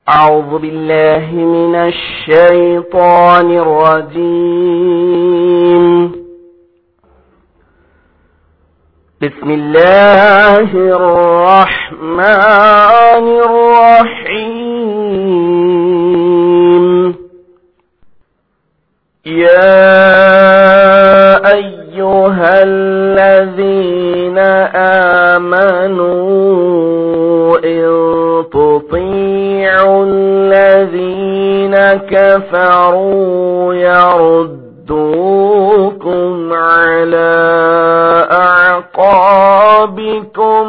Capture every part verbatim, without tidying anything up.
أعوذ بالله من الشيطان الرجيم. بسم الله الرحمن الرحيم. يا أيها الذين آمنوا إن تطيعوا الذين كفروا يردوكم على أعقابكم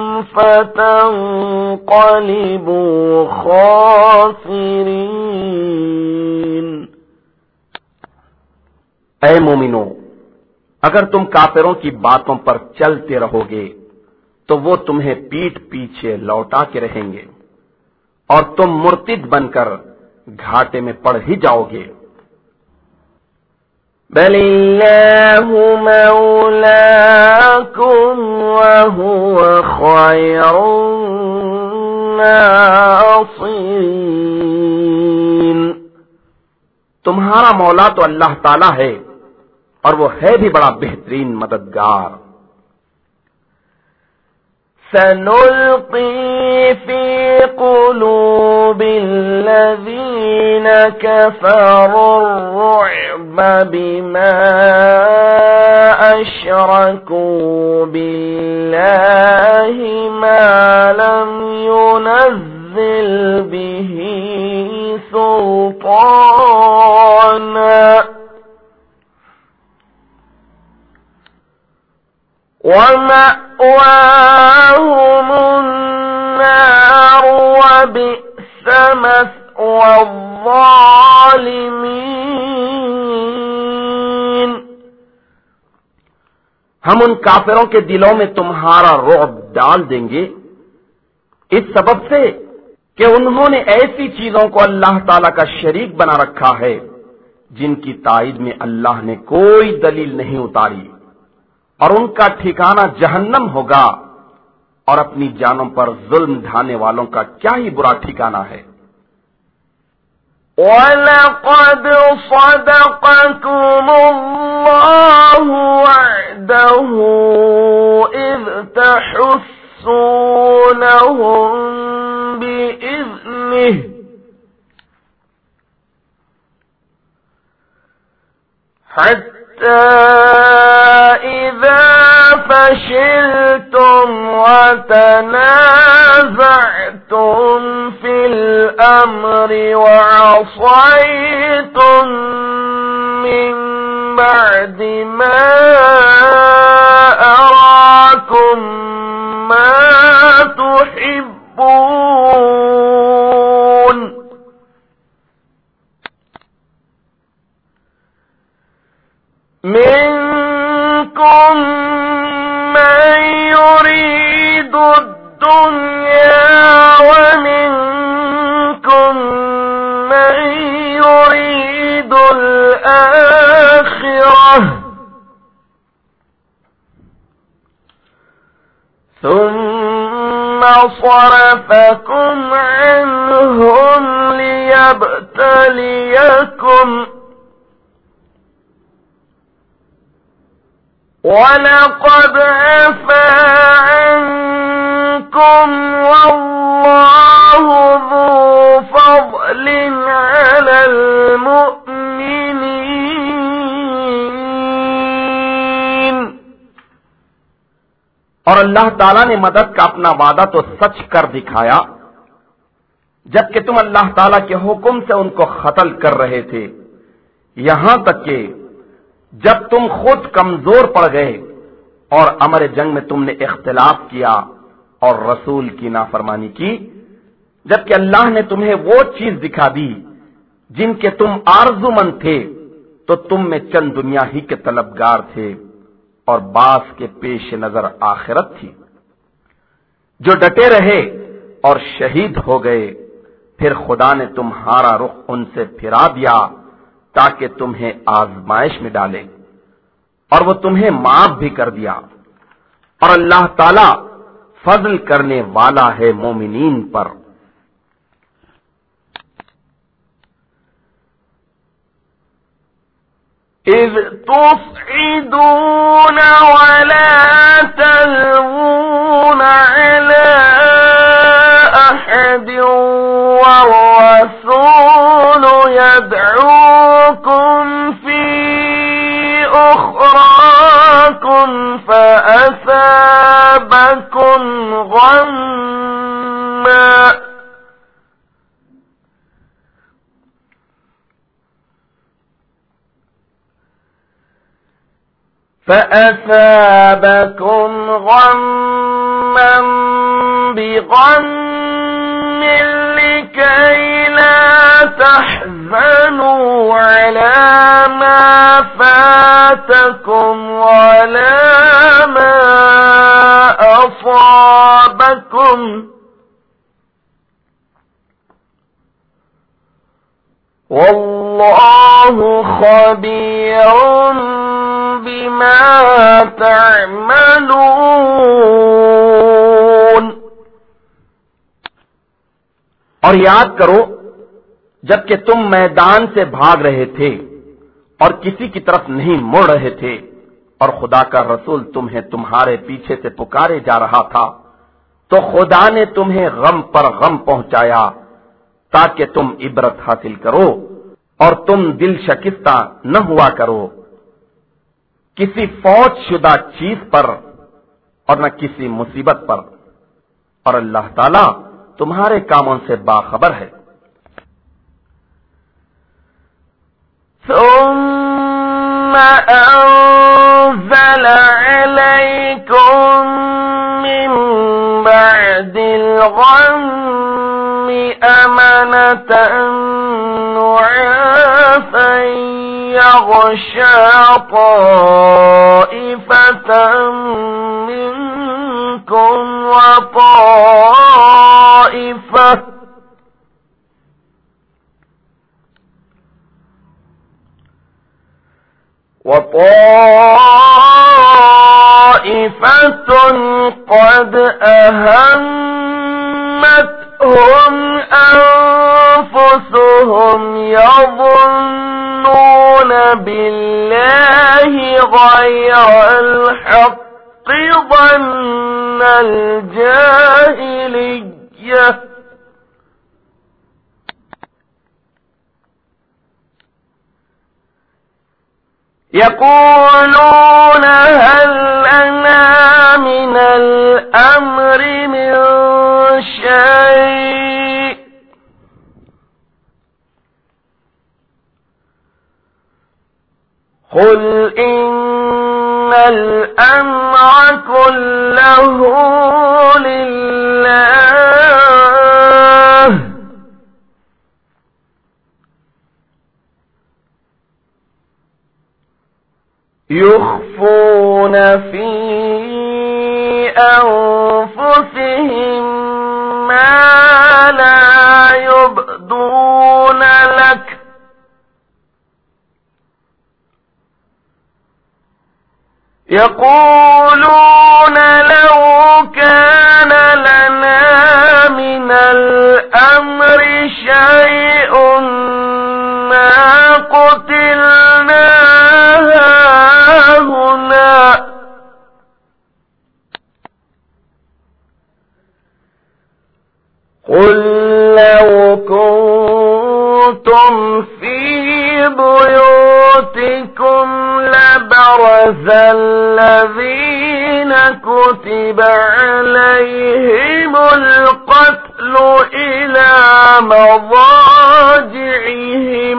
فتنقلبوا خاسرين. اے مومنو، اگر تم کافروں کی باتوں پر چلتے رہو گے تو وہ تمہیں پیٹ پیچھے لوٹا کے رہیں گے اور تم مرتد بن کر گھاٹے میں پڑ ہی جاؤ گے. بل اللہ مولاکم وہو خیر الناصرین. تمہارا مولا تو اللہ تعالی ہے اور وہ ہے بھی بڑا بہترین مددگار. سنلقي في قلوب الذين كفروا الرعب بما أشركوا بالله ما لم ينزل به سلطانا ومأواهم النار وبئس مثوى الظالمين. ہم ان کافروں کے دلوں میں تمہارا رعب ڈال دیں گے اس سبب سے کہ انہوں نے ایسی چیزوں کو اللہ تعالی کا شریک بنا رکھا ہے جن کی تائید میں اللہ نے کوئی دلیل نہیں اتاری، اور ان کا ٹھکانہ جہنم ہوگا، اور اپنی جانوں پر ظلم ڈھانے والوں کا کیا ہی برا ٹھکانہ ہے. وَلَقَدْ صَدَقَكُمُ اللَّهُ وَعْدَهُ إِذْ تَحُسُّونَهُم بِإِذْنِهِ حَتَّى إِذَا فَشِلْتُمْ وَتَنَازَعْتُمْ فِي الْأَمْرِ وَعَصَيْتُمْ مِنْ بَعْدِ مَا أَرَاكُمْ مَا تُحِبُّونَ منكم من يريد الدنيا ومنكم من يريد الآخرة ثم صرفكم عنهم ليبتليكم وَلَقَدْ عَفَا عَنكُمْ وَاللَّهُ ذُو فَضْلٍ عَلَى الْمُؤْمِنِينَ. اور اللہ تعالیٰ نے مدد کا اپنا وعدہ تو سچ کر دکھایا جبکہ تم اللہ تعالیٰ کے حکم سے ان کو قتل کر رہے تھے، یہاں تک کہ جب تم خود کمزور پڑ گئے اور امر جنگ میں تم نے اختلاف کیا اور رسول کی نافرمانی کی، جبکہ اللہ نے تمہیں وہ چیز دکھا دی جن کے تم آرزومند تھے، تو تم میں چند دنیا ہی کے طلبگار تھے اور بعض کے پیش نظر آخرت تھی. جو ڈٹے رہے اور شہید ہو گئے، پھر خدا نے تمہارا رخ ان سے پھرا دیا تاکہ تمہیں آزمائش میں ڈالے، اور وہ تمہیں معاف بھی کر دیا. اور اللہ تعالی فضل کرنے والا ہے مومنین پر. إذ تصعدون ولا تلوون على أحد والرسول يدعوكم في أخراكم فأثابكم غما فأثابكم غما بغم لكي لا تحزنوا على ما فاتكم ولا ما أصابكم والله خبير بما تعملون۔ اور یاد کرو جبکہ تم میدان سے بھاگ رہے تھے اور کسی کی طرف نہیں مڑ رہے تھے اور خدا کا رسول تمہیں تمہارے پیچھے سے پکارے جا رہا تھا تو خدا نے تمہیں غم پر غم پہنچایا تاکہ تم عبرت حاصل کرو اور تم دل شکستہ نہ ہوا کرو کسی فوت شدہ چیز پر اور نہ کسی مصیبت پر، اور اللہ تعالی تمہارے کاموں سے باخبر ہے۔ ثم أنزل عليكم من بعد الغم أمنة نعاسا يغشى طائفة منكم وطائفة وطائفة قد أهمتهم أنفسهم يظنون بالله غير الحق ظن الجاهلية يقولون هل لنا من الأمر من شيء قل إن الأمر كله لله يخفون في أنفسهم ما لا يبدون لك يقولون لو كان لنا من الأمر شيء ما قتلنا هاهنا قل لو كنتم في بيوتكم لبرز الذين كتب عليهم القتل إلى مضاجعهم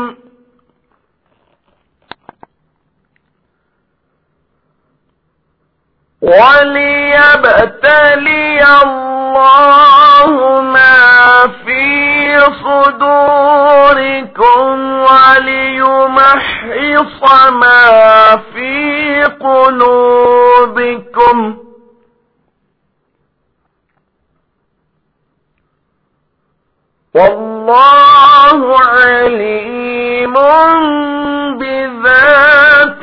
وليبتلي الله ما في صدوركم وليمحص ما في قلوبكم والله عليم بذات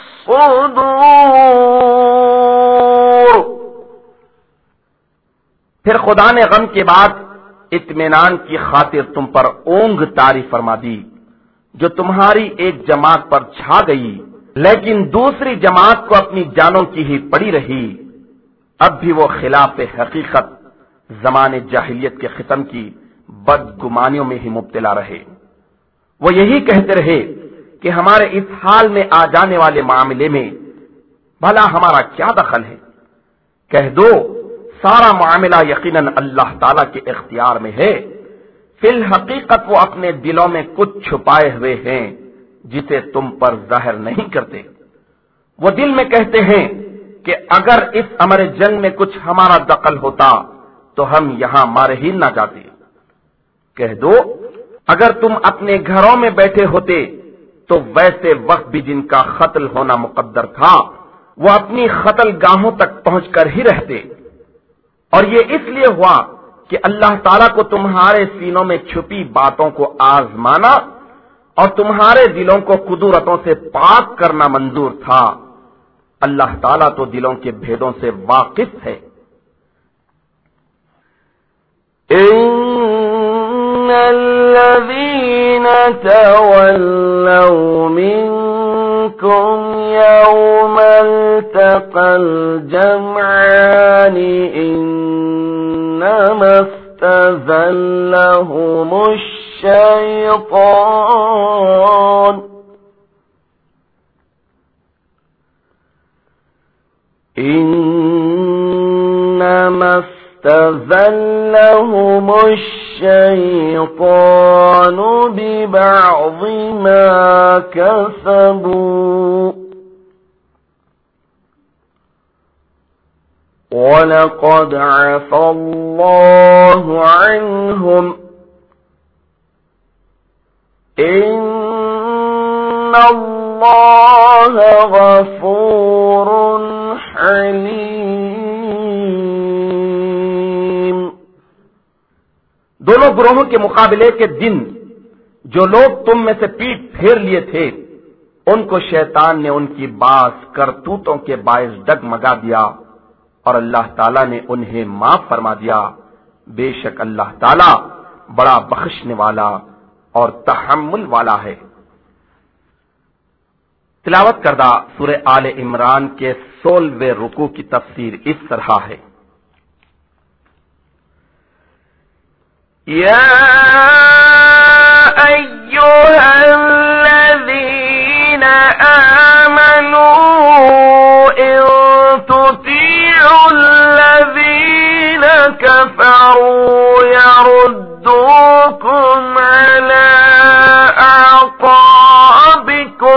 الصدور۔ پھر خدا نے غم کے بعد اطمینان کی خاطر تم پر اونگ طاری فرما دی جو تمہاری ایک جماعت پر چھا گئی لیکن دوسری جماعت کو اپنی جانوں کی ہی پڑی رہی، اب بھی وہ خلاف حقیقت زمانے جاہلیت کے ختم کی بدگمانیوں میں ہی مبتلا رہے۔ وہ یہی کہتے رہے کہ ہمارے اس حال میں آ جانے والے معاملے میں بھلا ہمارا کیا دخل ہے؟ کہہ دو سارا معاملہ یقیناً اللہ تعالی کے اختیار میں ہے، فی الحقیقت وہ اپنے دلوں میں کچھ چھپائے ہوئے ہیں جسے تم پر ظاہر نہیں کرتے۔ وہ دل میں کہتے ہیں کہ اگر اس امر جنگ میں کچھ ہمارا دخل ہوتا تو ہم یہاں مارے ہی نہ جاتے۔ کہہ دو اگر تم اپنے گھروں میں بیٹھے ہوتے تو ویسے وقت بھی جن کا قتل ہونا مقدر تھا وہ اپنی قتل گاہوں تک پہنچ کر ہی رہتے، اور یہ اس لیے ہوا کہ اللہ تعالیٰ کو تمہارے سینوں میں چھپی باتوں کو آزمانا اور تمہارے دلوں کو قدورتوں سے پاک کرنا منظور تھا۔ اللہ تعالیٰ تو دلوں کے بھیدوں سے واقف ہے۔ ان الذين تولوا منكم يوم التقى الجمعان انما استزلهم الشيطان انما استزلهم الشيطان ببعض ما كسبوا وَلَقَدْ عَفَا اللَّهُ عَنْهُمْ إِنَّ اللَّهَ غَفُورٌ حَلِيمٌ۔ دونوں گروہوں کے مقابلے کے دن جو لوگ تم میں سے پیٹ پھیر لیے تھے ان کو شیطان نے ان کی بعض کرتوتوں کے باعث ڈگمگا دیا اور اللہ تعالیٰ نے انہیں معاف فرما دیا۔ بے شک اللہ تعالیٰ بڑا بخشنے والا اور تحمل والا ہے۔ تلاوت کردہ سورہ آل عمران کے سولہویں رکوع کی تفسیر اس طرح ہے۔ یا ایھا الذین آمنوا ان تطیعوا الذین کفروا یردوکم علی اعقابکم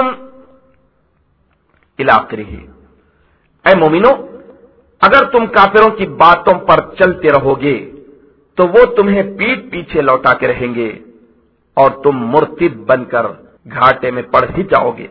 الی آخرہ۔ اے مومنو، اگر تم کافروں کی باتوں پر چلتے رہو گے تو وہ تمہیں پیٹ پیچھے لوٹا کے رہیں گے اور تم مرتد بن کر گھاٹے میں پڑ ہی جاؤ گے۔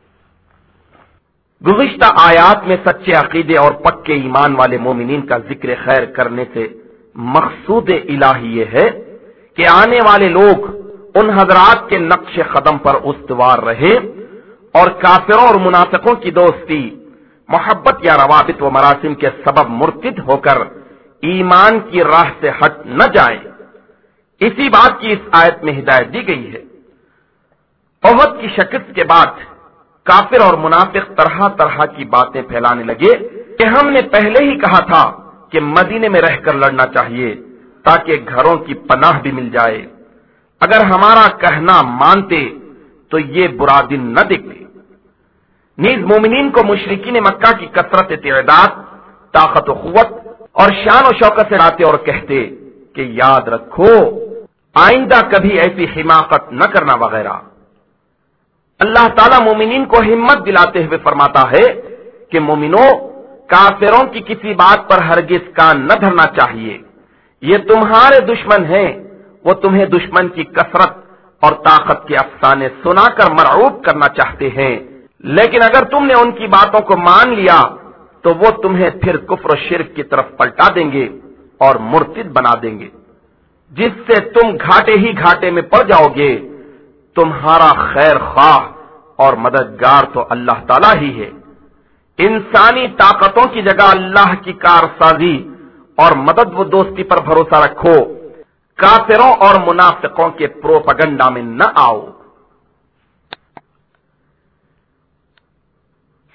گزشتہ آیات میں سچے عقیدے اور پکے ایمان والے مومنین کا ذکر خیر کرنے سے مقصود الہی یہ ہے کہ آنے والے لوگ ان حضرات کے نقش قدم پر استوار رہیں اور کافروں اور منافقوں کی دوستی، محبت یا روابط و مراسم کے سبب مرتد ہو کر ایمان کی راہ سے ہٹ نہ جائیں۔ اسی بات کی اس آیت میں ہدایت دی گئی ہے۔ احد کی شکست کے بعد کافر اور منافق طرح طرح کی باتیں پھیلانے لگے کہ ہم نے پہلے ہی کہا تھا کہ مدینے میں رہ کر لڑنا چاہیے تاکہ گھروں کی پناہ بھی مل جائے۔ اگر ہمارا کہنا مانتے تو یہ برا دن نہ دیکھتے۔ نیز مومنین کو مشرکین مکہ کی کثرت تعداد، طاقت و قوت اور شان و شوکت سے لاتے اور کہتے کہ یاد رکھو آئندہ کبھی ایسی حماقت نہ کرنا وغیرہ۔ اللہ تعالیٰ مومنین کو ہمت دلاتے ہوئے فرماتا ہے کہ مومنو، کافروں کی کسی بات پر ہرگز کان نہ دھرنا چاہیے۔ یہ تمہارے دشمن ہیں، وہ تمہیں دشمن کی کثرت اور طاقت کے افسانے سنا کر مرعوب کرنا چاہتے ہیں، لیکن اگر تم نے ان کی باتوں کو مان لیا تو وہ تمہیں پھر کفر و شرک کی طرف پلٹا دیں گے اور مرتد بنا دیں گے، جس سے تم گھاٹے ہی گھاٹے میں پڑ جاؤ گے۔ تمہارا خیر خواہ اور مددگار تو اللہ تعالیٰ ہی ہے۔ انسانی طاقتوں کی جگہ اللہ کی کارسازی اور مدد و دوستی پر بھروسہ رکھو، کافروں اور منافقوں کے پروپگنڈا میں نہ آؤ۔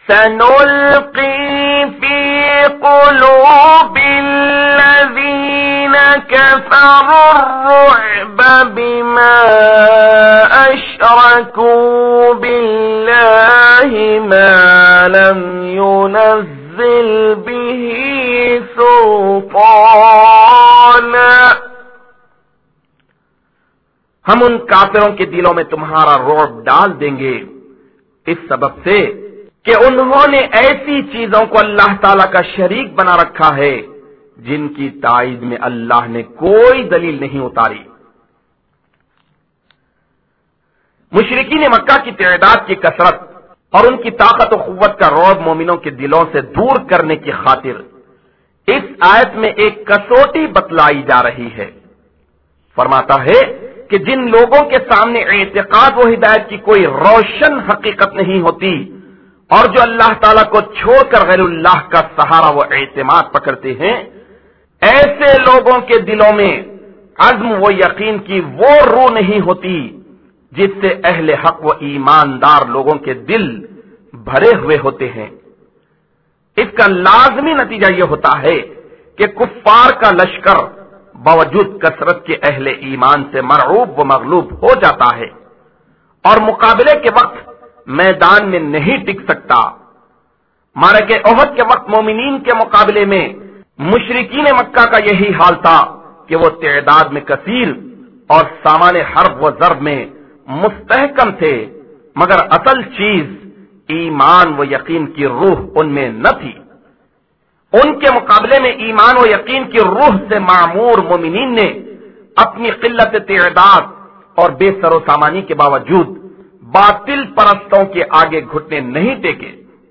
سنلقي في قلوب الذين كفروا الرعب بما أشركوا بالله ما لم ينزل به سلطانا. ہم ان کافروں کے دلوں میں تمہارا رعب ڈال دیں گے اس سبب سے کہ انہوں نے ایسی چیزوں کو اللہ تعالی کا شریک بنا رکھا ہے جن کی تائید میں اللہ نے کوئی دلیل نہیں اتاری. مشرکین مکہ کی تعداد کی کثرت اور ان کی طاقت و قوت کا رعب مومنوں کے دلوں سے دور کرنے کی خاطر اس آیت میں ایک کسوٹی بتلائی جا رہی ہے. فرماتا ہے کہ جن لوگوں کے سامنے اعتقاد و ہدایت کی کوئی روشن حقیقت نہیں ہوتی اور جو اللہ تعالیٰ کو چھوڑ کر غیر اللہ کا سہارا و اعتماد پکڑتے ہیں، ایسے لوگوں کے دلوں میں عزم و یقین کی وہ روح نہیں ہوتی جس سے اہل حق و ایماندار لوگوں کے دل بھرے ہوئے ہوتے ہیں. اس کا لازمی نتیجہ یہ ہوتا ہے کہ کفار کا لشکر باوجود کثرت کے اہل ایمان سے مرعوب و مغلوب ہو جاتا ہے اور مقابلے کے وقت میدان میں نہیں ٹک سکتا. معرکہ احد کے وقت مومنین کے مقابلے میں مشرکین مکہ کا یہی حال تھا کہ وہ تعداد میں کثیر اور سامان حرب و ضرب میں مستحکم تھے، مگر اصل چیز ایمان و یقین کی روح ان میں نہ تھی. ان کے مقابلے میں ایمان و یقین کی روح سے معمور مومنین نے اپنی قلت تعداد اور بے سر و سامانی کے باوجود باطل پرستوں کے آگے گھٹنے نہیں ٹیکے.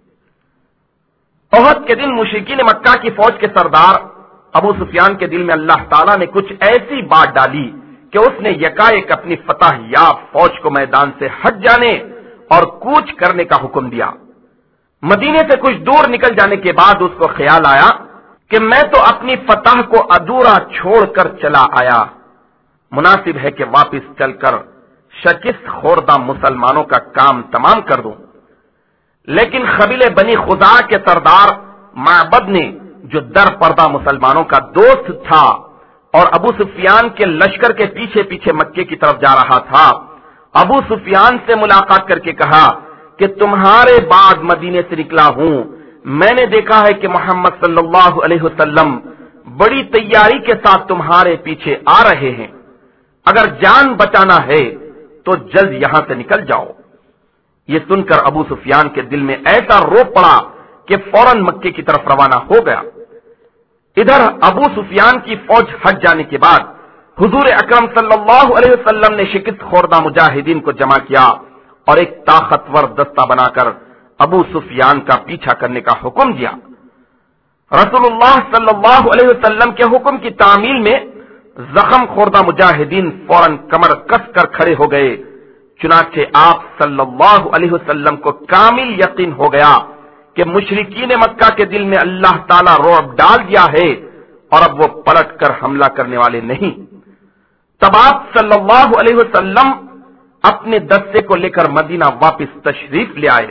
احد کے دن مشرکین مکہ کی فوج کے سردار ابو سفیان کے دل میں اللہ تعالیٰ نے کچھ ایسی بات ڈالی کہ اس نے یکایک اپنی فتح یاب فوج کو میدان سے ہٹ جانے اور کوچ کرنے کا حکم دیا. مدینے سے کچھ دور نکل جانے کے بعد اس کو خیال آیا کہ میں تو اپنی فتح کو ادھورا چھوڑ کر چلا آیا، مناسب ہے کہ واپس چل کر شکست خوردہ مسلمانوں کا کام تمام کر دوں. لیکن قبیلے بنی خزاع کے سردار معبد نے، جو در پردہ مسلمانوں کا دوست تھا اور ابو سفیان کے لشکر کے پیچھے پیچھے مکے کی طرف جا رہا تھا، ابو سفیان سے ملاقات کر کے کہا کہ تمہارے بعد مدینے سے نکلا ہوں، میں نے دیکھا ہے کہ محمد صلی اللہ علیہ وسلم بڑی تیاری کے ساتھ تمہارے پیچھے آ رہے ہیں، اگر جان بچانا ہے تو جلد یہاں سے نکل جاؤ. یہ سن کر ابو سفیان کے دل میں ایسا رو پڑا کہ فوراً مکے کی طرف روانہ ہو گیا. ادھر ابو سفیان کی فوج ہٹ جانے کے بعد حضور اکرم صلی اللہ علیہ وسلم نے شکست خوردہ مجاہدین کو جمع کیا اور ایک طاقتور دستہ بنا کر ابو سفیان کا پیچھا کرنے کا حکم دیا. رسول اللہ صلی اللہ علیہ وسلم کے حکم کی تعمیل میں زخم خوردہ مجاہدین فوراً کمر کس کر کھڑے ہو گئے. چنانچہ آپ صلی اللہ علیہ وسلم کو کامل یقین ہو گیا کہ مشرکین مکہ کے دل میں اللہ تعالیٰ رعب ڈال دیا ہے اور اب وہ پلٹ کر حملہ کرنے والے نہیں. تب آپ صلی اللہ علیہ وسلم اپنے دستے کو لے کر مدینہ واپس تشریف لے آئے.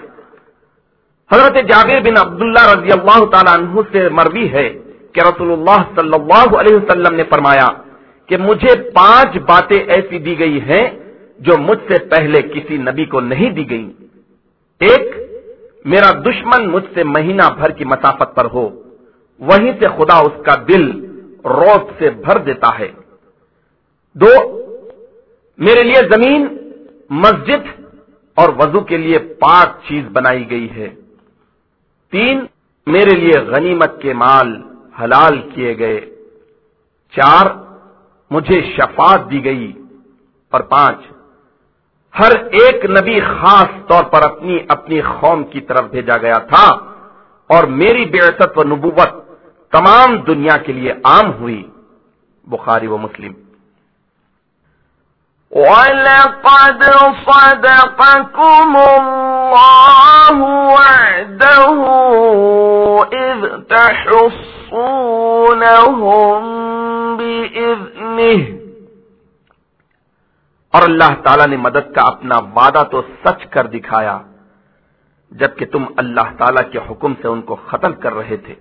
حضرت جابر بن عبداللہ رضی اللہ تعالیٰ عنہ سے مروی ہے کہ رسول اللہ صلی اللہ علیہ وسلم نے فرمایا کہ مجھے پانچ باتیں ایسی دی گئی ہیں جو مجھ سے پہلے کسی نبی کو نہیں دی گئی. ایک، میرا دشمن مجھ سے مہینہ بھر کی مسافت پر ہو، وہیں سے خدا اس کا دل رعب سے بھر دیتا ہے. دو، میرے لیے زمین، مسجد اور وضو کے لیے پاک چیز بنائی گئی ہے. تین، میرے لیے غنیمت کے مال حلال کیے گئے. چار، مجھے شفاعت دی گئی. اور پانچ، ہر ایک نبی خاص طور پر اپنی اپنی قوم کی طرف بھیجا گیا تھا اور میری بعثت و نبوت تمام دنیا کے لیے عام ہوئی. بخاری و مسلم. وَلَقَدْ صَدَقَكُمُ اللَّهُ وَعْدَهُ إِذْ تَحُصُّونَهُم بِإِذْنِهِ، اور اللہ تعالیٰ نے مدد کا اپنا وعدہ تو سچ کر دکھایا جبکہ تم اللہ تعالی کے حکم سے ان کو قتل کر رہے تھے۔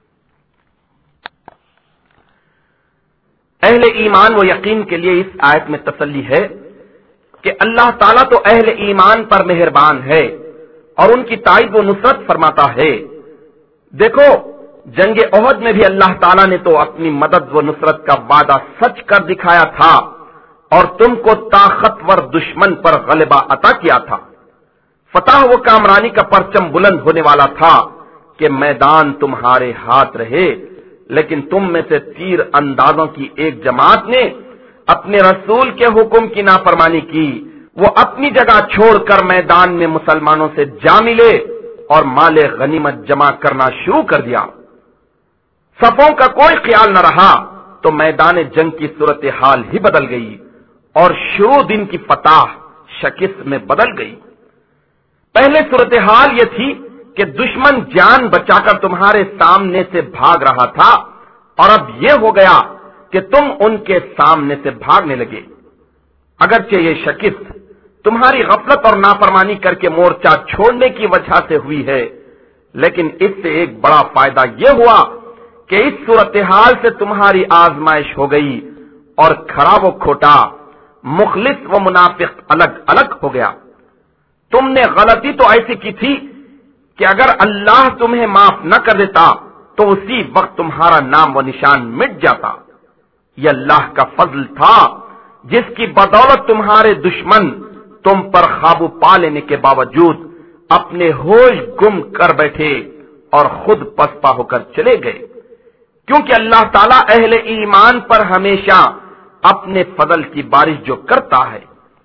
اہل ایمان و یقین کے لیے اس آیت میں تسلی ہے کہ اللہ تعالیٰ تو اہل ایمان پر مہربان ہے اور ان کی تائید و نصرت فرماتا ہے۔ دیکھو جنگ احد میں بھی اللہ تعالیٰ نے تو اپنی مدد و نصرت کا وعدہ سچ کر دکھایا تھا اور تم کو طاقتور دشمن پر غلبہ عطا کیا تھا۔ فتح و کامرانی کا پرچم بلند ہونے والا تھا کہ میدان تمہارے ہاتھ رہے، لیکن تم میں سے تیر اندازوں کی ایک جماعت نے اپنے رسول کے حکم کی نافرمانی کی۔ وہ اپنی جگہ چھوڑ کر میدان میں مسلمانوں سے جا ملے اور مال غنیمت جمع کرنا شروع کر دیا۔ صفوں کا کوئی خیال نہ رہا تو میدان جنگ کی صورتحال ہی بدل گئی اور شروع دن کی فتح شکست میں بدل گئی۔ پہلے صورتحال یہ تھی کہ دشمن جان بچا کر تمہارے سامنے سے بھاگ رہا تھا، اور اب یہ ہو گیا کہ تم ان کے سامنے سے بھاگنے لگے۔ اگرچہ یہ شکست تمہاری غفلت اور نافرمانی کر کے مورچہ چھوڑنے کی وجہ سے ہوئی ہے، لیکن اس سے ایک بڑا فائدہ یہ ہوا کہ اس صورتحال سے تمہاری آزمائش ہو گئی اور کھرا و کھوٹا، مخلص و منافق الگ الگ ہو گیا۔ تم نے غلطی تو ایسی کی تھی کہ اگر اللہ تمہیں معاف نہ کر دیتا تو اسی وقت تمہارا نام و نشان مٹ جاتا۔ یہ اللہ کا فضل تھا جس کی بدولت تمہارے دشمن تم پر قابو پا لینے کے باوجود اپنے ہوش گم کر بیٹھے اور خود پسپا ہو کر چلے گئے، کیونکہ اللہ تعالیٰ اہل ایمان پر ہمیشہ اپنے فضل کی بارش جو کرتا ہے۔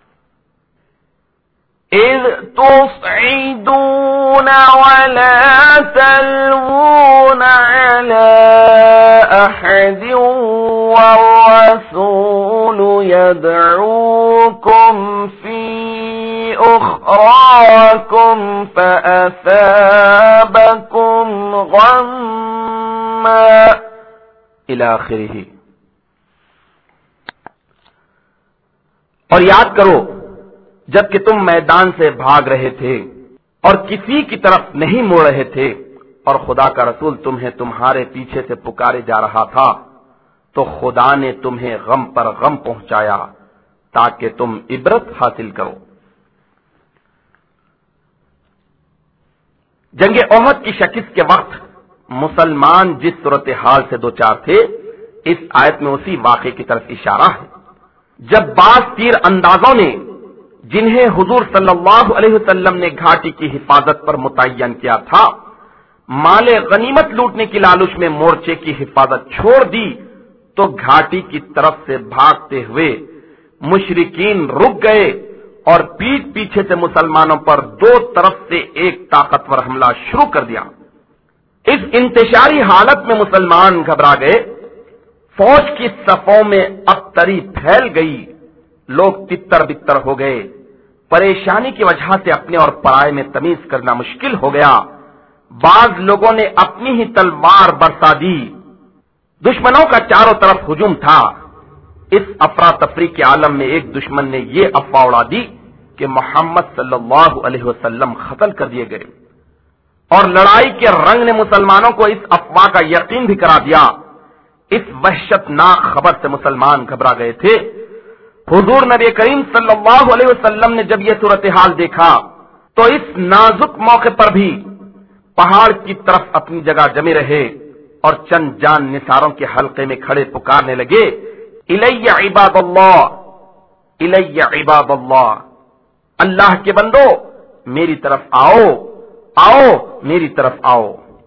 اذ تصعدون ولا تلوون على احد والرسول يدعوكم في اخراكم فاثابكم غما الى آخرہ۔ اور یاد کرو جبکہ تم میدان سے بھاگ رہے تھے اور کسی کی طرف نہیں مڑ رہے تھے اور خدا کا رسول تمہیں تمہارے پیچھے سے پکارے جا رہا تھا، تو خدا نے تمہیں غم پر غم پہنچایا تاکہ تم عبرت حاصل کرو۔ جنگ احد کی شکست کے وقت مسلمان جس صورتحال سے دوچار تھے، اس آیت میں اسی واقعے کی طرف اشارہ ہے۔ جب بعض تیر اندازوں نے جنہیں حضور صلی اللہ علیہ وسلم نے گھاٹی کی حفاظت پر متعین کیا تھا، مال غنیمت لوٹنے کی لالچ میں مورچے کی حفاظت چھوڑ دی، تو گھاٹی کی طرف سے بھاگتے ہوئے مشرکین رک گئے اور پیٹ پیچھے سے مسلمانوں پر دو طرف سے ایک طاقتور حملہ شروع کر دیا۔ اس انتشاری حالت میں مسلمان گھبرا گئے، فوج کی صفوں میں ابتری پھیل گئی، لوگ تتر بتر ہو گئے، پریشانی کی وجہ سے اپنے اور پرائے میں تمیز کرنا مشکل ہو گیا۔ بعض لوگوں نے اپنی ہی تلوار برسا دی۔ دشمنوں کا چاروں طرف ہجوم تھا۔ اس افراتفری کے عالم میں ایک دشمن نے یہ افواہ اڑا دی کہ محمد صلی اللہ علیہ وسلم قتل کر دیے گئے، اور لڑائی کے رنگ نے مسلمانوں کو اس افواہ کا یقین بھی کرا دیا۔ اس وحشت ناک خبر سے مسلمان گھبرا گئے تھے۔ حضور نبی کریم صلی اللہ علیہ وسلم نے جب یہ صورتحال دیکھا تو اس نازک موقع پر بھی پہاڑ کی طرف اپنی جگہ جمے رہے اور چند جان نثاروں کے حلقے میں کھڑے پکارنے لگے، الی عباد اللہ، الی عباد اللہ، اللہ کے بندو میری طرف آؤ، آؤ میری طرف آؤ۔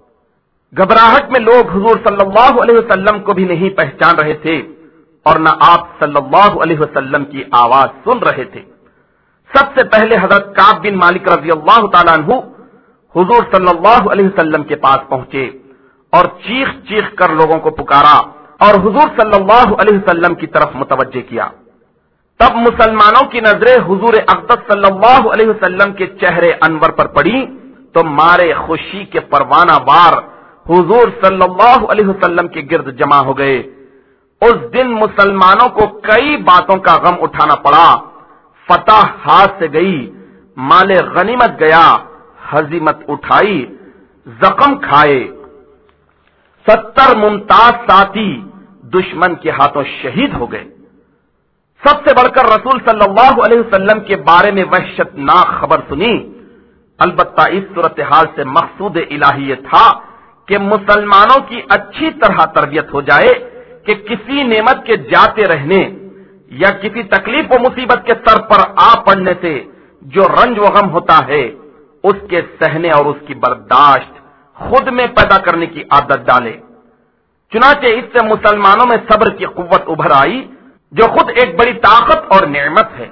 گھبراہٹ میں لوگ حضور صلی اللہ علیہ وسلم کو بھی نہیں پہچان رہے تھے اور نہ آپ صلی اللہ علیہ وسلم کی آواز سن رہے تھے۔ سب سے پہلے حضرت کعب بن مالک رضی اللہ تعالیٰ عنہ حضور صلی اللہ علیہ وسلم کے پاس پہنچے اور چیخ چیخ کر لوگوں کو پکارا اور حضور صلی اللہ علیہ وسلم کی طرف متوجہ کیا۔ تب مسلمانوں کی نظریں حضور اقدس صلی اللہ علیہ وسلم کے چہرے انور پر پڑی تو مارے خوشی کے پروانہ وار حضور صلی اللہ علیہ وسلم کے گرد جمع ہو گئے۔ اس دن مسلمانوں کو کئی باتوں کا غم اٹھانا پڑا۔ فتح ہاتھ سے گئی، مال غنیمت گیا، ہزیمت اٹھائی، زخم کھائے، ستر ممتاز ساتھی دشمن کے ہاتھوں شہید ہو گئے۔ سب سے بڑھ کر رسول صلی اللہ علیہ وسلم کے بارے میں وحشتناک خبر سنی۔ البتہ اس صورتحال سے مقصود الہی یہ تھا کہ مسلمانوں کی اچھی طرح تربیت ہو جائے کہ کسی نعمت کے جاتے رہنے یا کسی تکلیف و مصیبت کے سر پر آ پڑنے سے جو رنج و غم ہوتا ہے، اس کے سہنے اور اس کی برداشت خود میں پیدا کرنے کی عادت ڈالے۔ چنانچہ اس سے مسلمانوں میں صبر کی قوت ابھر آئی، جو خود ایک بڑی طاقت اور نعمت ہے۔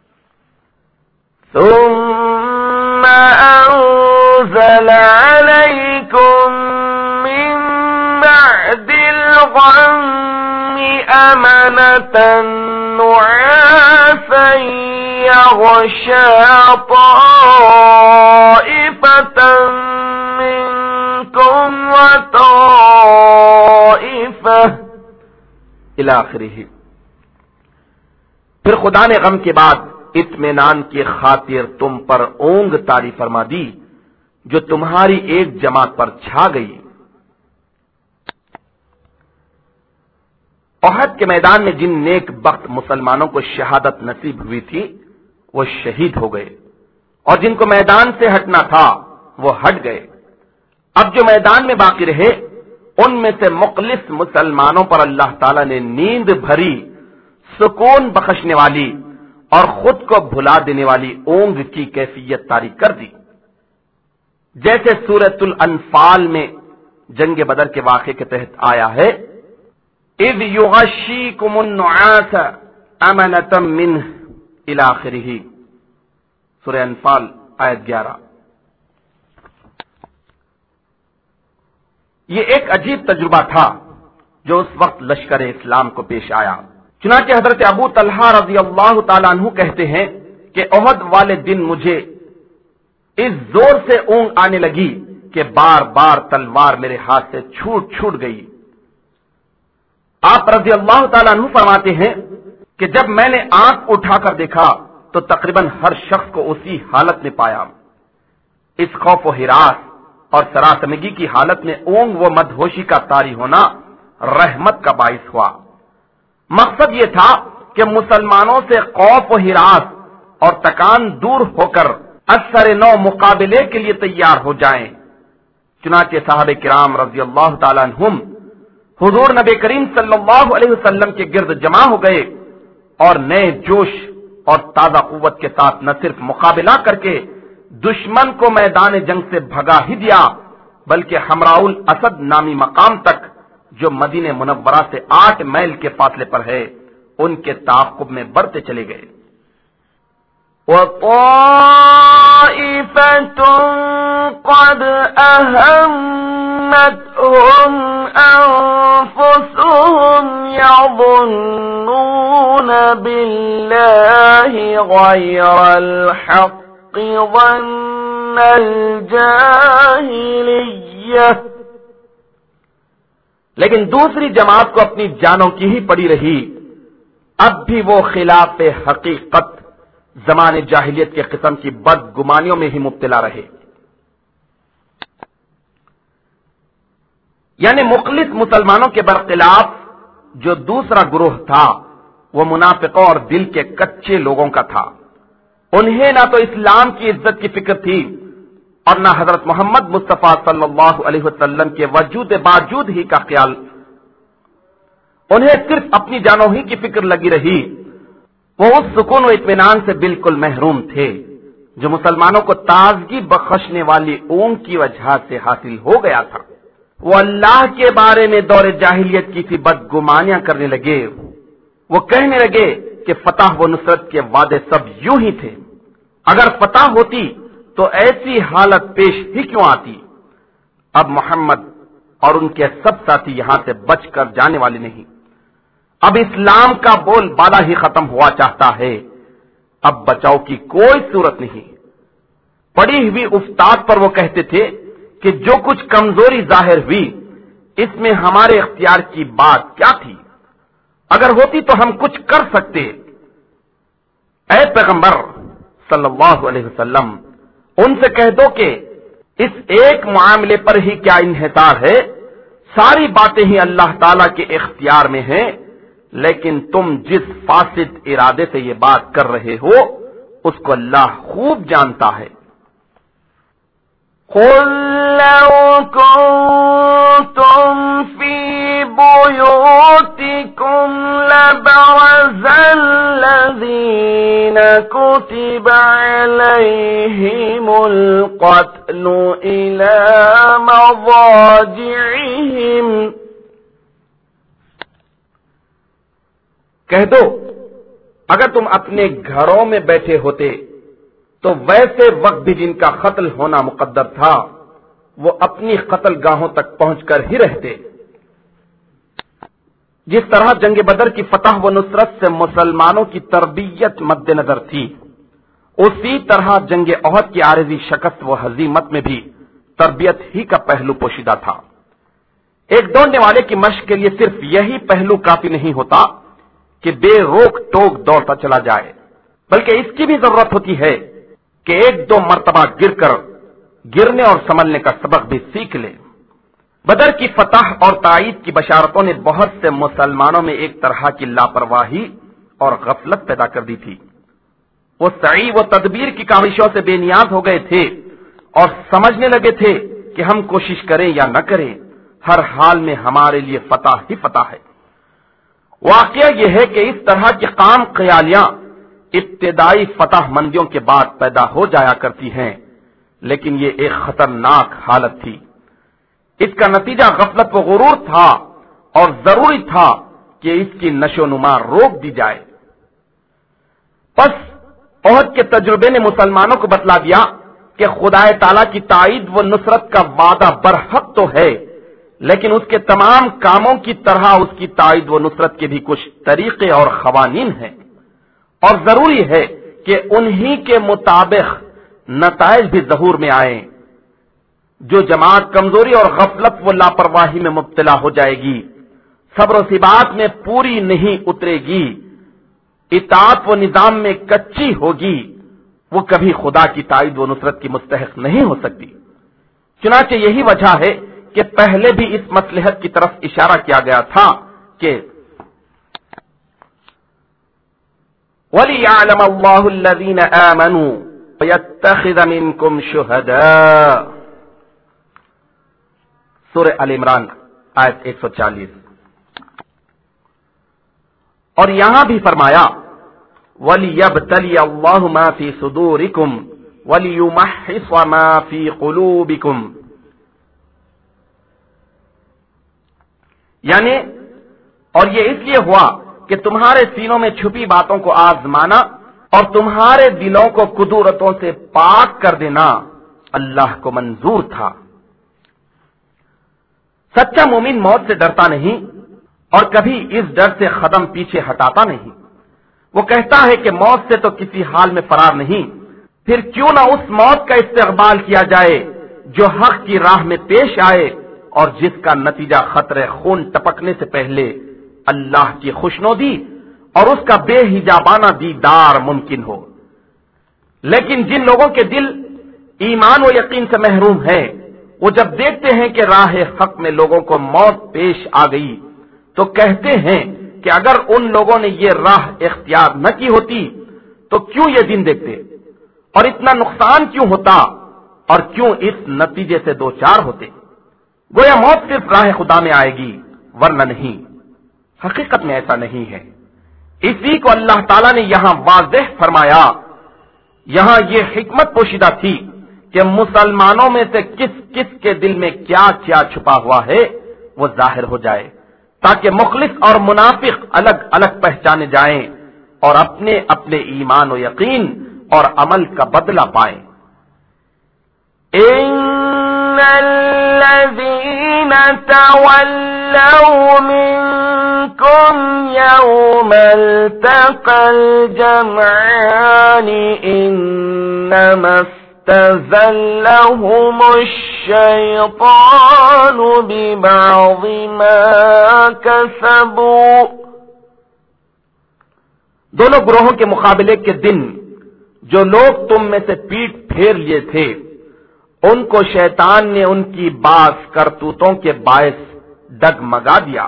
ثم أنزل عليكم من بعد الغم أمنة نعاسا يغشى طائفة منكم وطائفة إلى آخره۔ پھر خدا نے غم کے بعد اطمینان کی خاطر تم پر اونگ طاری فرما دی جو تمہاری ایک جماعت پر چھا گئی۔ احد کے میدان میں جن نیک بخت مسلمانوں کو شہادت نصیب ہوئی تھی وہ شہید ہو گئے، اور جن کو میدان سے ہٹنا تھا وہ ہٹ گئے۔ اب جو میدان میں باقی رہے ان میں سے مخلص مسلمانوں پر اللہ تعالی نے نیند بھری، سکون بخشنے والی اور خود کو بھلا دینے والی اونگ کی کیفیت طاری کر دی، جیسے سورۃ الانفال میں جنگ بدر کے واقعے کے تحت آیا ہے، اذ یغشیکم النعاس امنۃ منہ الی آخرہ، سورہ انفال آیت گیارہ۔ یہ ایک عجیب تجربہ تھا جو اس وقت لشکر اسلام کو پیش آیا۔ چنانچہ حضرت ابو طلحہ رضی اللہ تعالیٰ عنہ کہتے ہیں کہ احد والے دن مجھے اس زور سے اونگ آنے لگی کہ بار بار تلوار میرے ہاتھ سے چھوٹ چھوٹ گئی۔ آپ رضی اللہ تعالیٰ عنہ فرماتے ہیں کہ جب میں نے آنکھ اٹھا کر دیکھا تو تقریباً ہر شخص کو اسی حالت میں پایا۔ اس خوف و ہراس اور سراسمگی کی حالت میں اونگ و مدہوشی کا طاری ہونا رحمت کا باعث ہوا۔ مقصد یہ تھا کہ مسلمانوں سے خوف و ہراس اور تکان دور ہو کر اثر نو مقابلے کے لیے تیار ہو جائیں۔ چنانچہ صحابہ کرام رضی اللہ تعالیٰ عنہم حضور نبی کریم صلی اللہ علیہ وسلم کے گرد جمع ہو گئے اور نئے جوش اور تازہ قوت کے ساتھ نہ صرف مقابلہ کر کے دشمن کو میدان جنگ سے بھگا ہی دیا بلکہ حمراء الاسد نامی مقام تک جو مدینہ منورہ سے آٹھ میل کے فاصلے پر ہے ان کے تعاقب میں بڑھتے چلے گئے۔ وَطَائِفَةٌ قَدْ أَهَمَّتْهُمْ أَنفُسُهُمْ يَظُنُّونَ بِاللَّهِ غَيْرَ الْحَقِّ ظَنَّ الْجَاهِلِيَّةِ، لیکن دوسری جماعت کو اپنی جانوں کی ہی پڑی رہی، اب بھی وہ خلاف حقیقت زمان جاہلیت کے قسم کی بد گمانیوں میں ہی مبتلا رہے۔ یعنی مخلص مسلمانوں کے برخلاف جو دوسرا گروہ تھا وہ منافقوں اور دل کے کچے لوگوں کا تھا۔ انہیں نہ تو اسلام کی عزت کی فکر تھی اور نہ حضرت محمد مصطفیٰ صلی اللہ علیہ وسلم کے وجود باوجود ہی کا خیال، انہیں صرف اپنی جانوں ہی کی فکر لگی رہی۔ وہ اس سکون و اطمینان سے بالکل محروم تھے جو مسلمانوں کو تازگی بخشنے والی اونگ کی وجہ سے حاصل ہو گیا تھا۔ وہ اللہ کے بارے میں دور جاہلیت کی سی بدگمانیاں کرنے لگے۔ وہ کہنے لگے کہ فتح و نصرت کے وعدے سب یوں ہی تھے، اگر فتح ہوتی تو ایسی حالت پیش ہی کیوں آتی۔ اب محمد اور ان کے سب ساتھی یہاں سے بچ کر جانے والے نہیں۔ اب اسلام کا بول بالا ہی ختم ہوا چاہتا ہے، اب بچاؤ کی کوئی صورت نہیں۔ پڑی ہوئی افتاد پر وہ کہتے تھے کہ جو کچھ کمزوری ظاہر ہوئی اس میں ہمارے اختیار کی بات کیا تھی، اگر ہوتی تو ہم کچھ کر سکتے۔ اے پیغمبر صلی اللہ علیہ وسلم، ان سے کہہ دو کہ اس ایک معاملے پر ہی کیا انحصار ہے، ساری باتیں ہی اللہ تعالی کے اختیار میں ہیں، لیکن تم جس فاسد ارادے سے یہ بات کر رہے ہو اس کو اللہ خوب جانتا ہے۔ قُل لَّوْ كُنتُمْ فِي بُيُوتِكُمْ لَبَرَزَ الَّذِينَ كُتِبَ عَلَيْهِمُ الْقَتْلُ إِلَىٰ مَضَاجِعِهِمْ۔ کہہ دو اگر تم اپنے گھروں میں بیٹھے ہوتے تو ویسے وقت بھی جن کا قتل ہونا مقدر تھا وہ اپنی قتل گاہوں تک پہنچ کر ہی رہتے۔ جس طرح جنگ بدر کی فتح و نصرت سے مسلمانوں کی تربیت مد نظر تھی، اسی طرح جنگ احد کی عارضی شکست و ہزیمت میں بھی تربیت ہی کا پہلو پوشیدہ تھا۔ ایک دوڑنے والے کی مشق کے لیے صرف یہی پہلو کافی نہیں ہوتا کہ بے روک ٹوک دوڑتا چلا جائے، بلکہ اس کی بھی ضرورت ہوتی ہے کہ ایک دو مرتبہ گر کر گرنے اور سنبھلنے کا سبق بھی سیکھ لے۔ بدر کی فتح اور تائید کی بشارتوں نے بہت سے مسلمانوں میں ایک طرح کی لاپرواہی اور غفلت پیدا کر دی تھی۔ وہ سعی و تدبیر کی کاوشوں سے بے نیاز ہو گئے تھے اور سمجھنے لگے تھے کہ ہم کوشش کریں یا نہ کریں، ہر حال میں ہمارے لیے فتح ہی فتح ہے۔ واقعہ یہ ہے کہ اس طرح کی قام خیالیاں ابتدائی فتح مندیوں کے بعد پیدا ہو جایا کرتی ہیں، لیکن یہ ایک خطرناک حالت تھی۔ اس کا نتیجہ غفلت و غرور تھا اور ضروری تھا کہ اس کی نشو و نما روک دی جائے۔ پس احد کے تجربے نے مسلمانوں کو بتلا دیا کہ خدا تعالی کی تائید و نصرت کا وعدہ برحق تو ہے، لیکن اس کے تمام کاموں کی طرح اس کی تائید و نصرت کے بھی کچھ طریقے اور قوانین ہیں، اور ضروری ہے کہ انہی کے مطابق نتائج بھی ظہور میں آئیں۔ جو جماعت کمزوری اور غفلت و لاپرواہی میں مبتلا ہو جائے گی، صبر و ثبات میں پوری نہیں اترے گی، اطاعت و نظام میں کچی ہوگی، وہ کبھی خدا کی تائید و نصرت کی مستحق نہیں ہو سکتی۔ چنانچہ یہی وجہ ہے کہ پہلے بھی اس مصلحت کی طرف اشارہ کیا گیا تھا کہ وَلِيَعْلَمَ اللَّهُ الَّذِينَ آمَنُوا وَيَتَّخِذَ مِنكُمْ شُهَدَاءَ، سورہ آل عمران آیت ایک سو چالیس۔ اور یہاں بھی فرمایا وَلِيَبْتَلِيَ اللَّهُ مَا فِي صُدُورِكُمْ وَلِيُمَحِّصَ مَا فِي قُلُوبِكُمْ، یعنی اور یہ اس لیے ہوا کہ تمہارے سینوں میں چھپی باتوں کو آزمانا اور تمہارے دلوں کو کدورتوں سے پاک کر دینا اللہ کو منظور تھا۔ سچا مومن موت سے ڈرتا نہیں اور کبھی اس ڈر سے قدم پیچھے ہٹاتا نہیں۔ وہ کہتا ہے کہ موت سے تو کسی حال میں فرار نہیں، پھر کیوں نہ اس موت کا استقبال کیا جائے جو حق کی راہ میں پیش آئے اور جس کا نتیجہ خطرے خون ٹپکنے سے پہلے اللہ کی خوشنودی اور اس کا بے حجابانہ دیدار ممکن ہو۔ لیکن جن لوگوں کے دل ایمان و یقین سے محروم ہیں، وہ جب دیکھتے ہیں کہ راہ حق میں لوگوں کو موت پیش آ گئی تو کہتے ہیں کہ اگر ان لوگوں نے یہ راہ اختیار نہ کی ہوتی تو کیوں یہ دن دیکھتے، اور اتنا نقصان کیوں ہوتا، اور کیوں اس نتیجے سے دو چار ہوتے۔ گویا موت صرف راہ خدا میں آئے گی ورنہ نہیں۔ حقیقت میں ایسا نہیں ہے۔ اسی کو اللہ تعالیٰ نے یہاں واضح فرمایا۔ یہاں یہ حکمت پوشیدہ تھی کہ مسلمانوں میں سے کس کس کے دل میں کیا کیا چھپا ہوا ہے وہ ظاہر ہو جائے، تاکہ مخلص اور منافق الگ الگ پہچانے جائیں اور اپنے اپنے ایمان و یقین اور عمل کا بدلہ پائیں۔ إِنَّ الَّذِينَ تَوَلَّوْا مِنكُمْ يَوْمَ الْتَقَى الْجَمْعَانِ إِنَّمَا اسْتَزَلَّهُمُ الشَّيْطَانُ بِبَعْضِ مَا كَسَبُوا، دونوں گروہوں کے مقابلے کے دن جو لوگ تم میں سے پیٹ پھیر لیے تھے ان کو شیطان نے ان کی بعض کرتوتوں کے باعث ڈگمگا دیا۔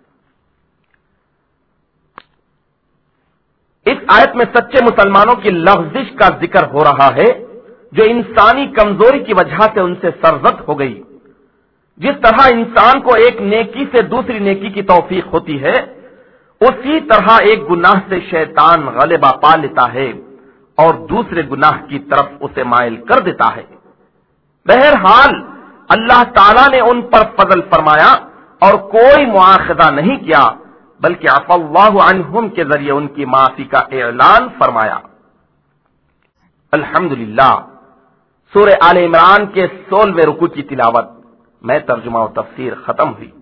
اس آیت میں سچے مسلمانوں کی لغزش کا ذکر ہو رہا ہے جو انسانی کمزوری کی وجہ سے ان سے سرزد ہو گئی۔ جس طرح انسان کو ایک نیکی سے دوسری نیکی کی توفیق ہوتی ہے، اسی طرح ایک گناہ سے شیطان غلبہ پا لیتا ہے اور دوسرے گناہ کی طرف اسے مائل کر دیتا ہے۔ بہرحال اللہ تعالی نے ان پر فضل فرمایا اور کوئی مواخذہ نہیں کیا، بلکہ عفا اللہ عنہم کے ذریعے ان کی معافی کا اعلان فرمایا۔ الحمدللہ، سورہ آل عمران کے سولہویں رکوع کی تلاوت میں ترجمہ و تفسیر ختم ہوئی۔